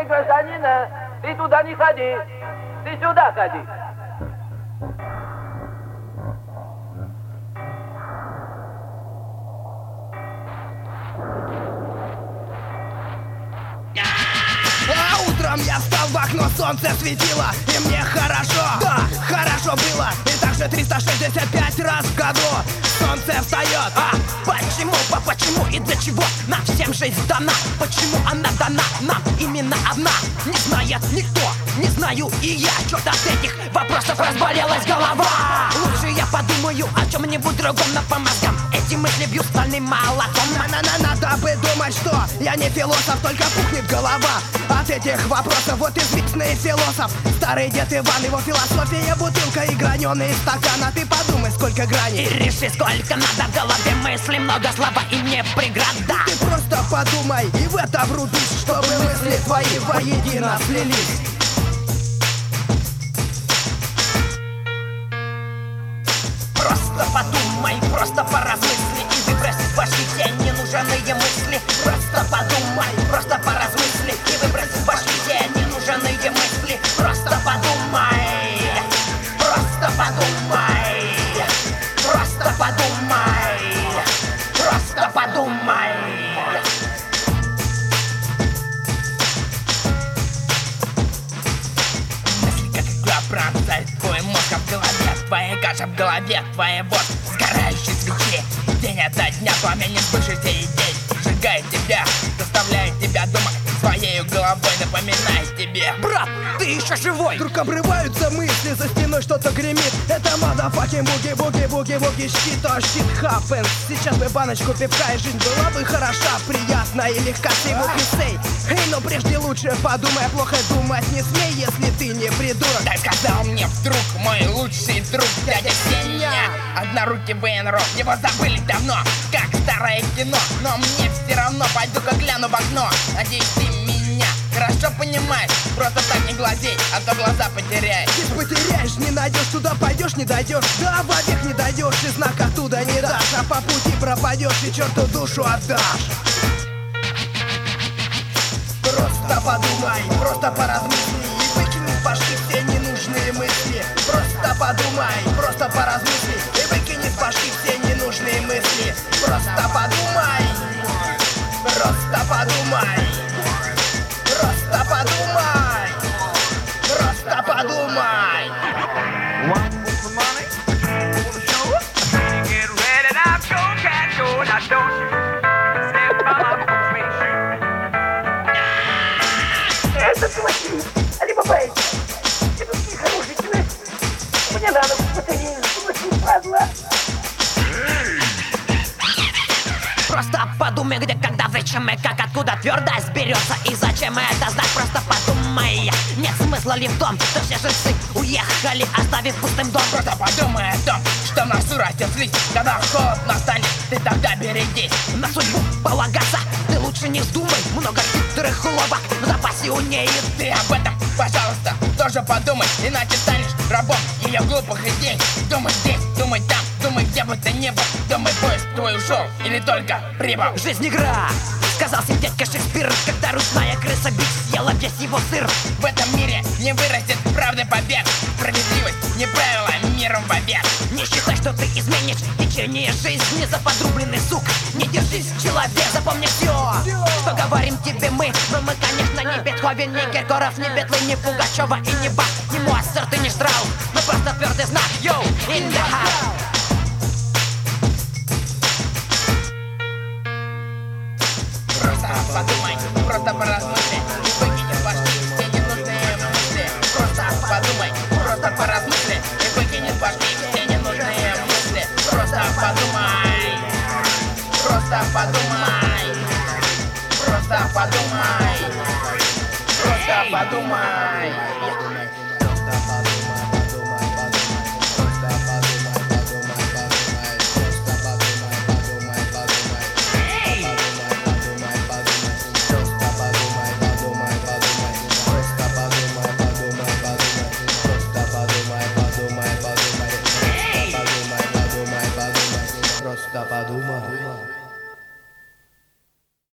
гражданина, ты туда не ходи, ты сюда ходи. Утром я встал, в окно солнце светило, и мне хорошо, да, хорошо было. И также 365 раз в году солнце встает. Почему, почему и для чего нам всем жизнь дана? Почему она дана нам именно одна? Не знает никто, не знаю и я. Чё-то от этих вопросов разболелась голова. Лучше я подумаю о чем-нибудь другом, но по мозгам эти мысли бьют стальным молотом. Надо бы думать, что я не философ, только пухнет голова от этих вопросов. Вот извечный философ, старый дед Иван, его философия бутылка и граненый стакан. А ты подумай, сколько граней, и реши, сколько надо в голове мыслей, много слова и не преграда. Ты просто подумай и в это врубись, чтобы мысли твои воедино слились. Просто подумай, просто поразмысли и выбрось из башки те ненужные мысли. Просто подумай, просто поразмысли и выбрось из башки те ненужные мысли. Просто подумай, просто подумай, просто подумай, просто подумай. Мысли как игла пронзает твой мозг, а в голове твоя каша, в голове твоя вот сгорающие свечи. День ото дня пламя сбывшихся идей сжигает тебя, заставляет тебя думать своей головой, напоминает тебе: брат, ты еще живой! Вдруг обрываются мысли, за стеной что-то гремит. Это motherfucking буги-буги-буги-буги щит, а shit happens. Сейчас бы баночку пивка, и жизнь была бы хороша, приятна и легка. Ты вот не сей, эй, но прежде лучше подумай, плохо думать не смей, если ты не придурок. Так сказал мне вдруг мой лучший друг дядя Сеня, однорукий военрок. Его забыли давно, как старое кино, но мне все равно, пойду-ка гляну в окно. Надеюсь, ты меня хорошо понимаешь, просто так не глазей, а то глаза потеряешь. Если потеряешь, не найдешь, туда пойдешь, не дойдешь, да вовек не дойдешь, и знак оттуда не дашь, а по пути пропадешь и черту душу отдашь. Просто подумай, просто поразмысли и выкини из башки все ненужные мысли. Просто подумай, просто поразмысли и выкини из башки все ненужные мысли. Просто подумай, просто подумай, просто подумай, просто подумай. One for money, for the show. Get ready now, show can't go. Now don't you step out of me. Это плохие, либо бейки. Это такие хорошие человек. Мне надо батарею, чтобы падла. Просто подумай, где, когда, зачем и как, откуда твердость берется и зачем это знать. Просто подумай, нет смысла ли в том, что все жильцы уехали, оставив пустым дом. Просто подумай о том, что на нас растет слизь. Когда холодно станет, ты тогда берегись. На судьбу полагаться ты лучше не вздумай. Много хитрых уловок в запасе у ней. Ты об этом, пожалуйста, тоже подумай, иначе станешь рабом ее глупых идей. Думай здесь, думай там, думай где бы ты ни был. Думай, поезд твой ушел или только прибыл. Жизнь игра, сказал всем дядька Шекспир, когда ручная крыса бить съела весь его сыр. В этом мире не вырастет правды побед, справедливость не правила миром вовек. Не считай, что ты изменишь течение жизни за подрубленный сук. Не держись, человек, запомни все, что говорим тебе мы. Но мы, конечно, не Бетховен, не Киркоров, не Бетлы, не Пугачева и не Бах, не Моцарт и не Штраус. Мы просто твердый знак, йоу, in the house. Просто подумай, просто поразмысли и выкини из башки все ненужные мысли. Просто подумай, просто поразмысли и выкини из башки все ненужные мысли. Просто подумай, просто подумай, просто подумай, просто подумай.